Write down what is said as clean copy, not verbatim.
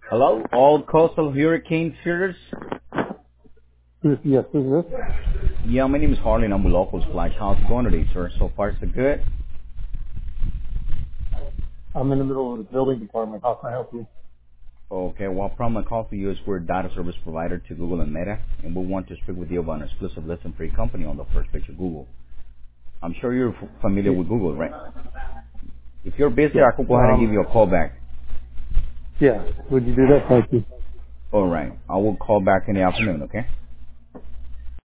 Hello, all coastal hurricane fears. Yes, this is this. Yeah, my name is Harley and I'm with Local Splash. How's it going today, sir? So far, so good. I'm in the middle of the building department. How can I help you? Okay, well, from my call for you is we're a data service provider to Google and Meta, and we want to speak with you about an exclusive listen for your company on the first page of Google. I'm sure you're familiar Yeah. with Google, right? If you're busy, Yes. I could go ahead and give you a call back. Yeah. Would you do that? Thank you. All right, I will call back in the afternoon, okay?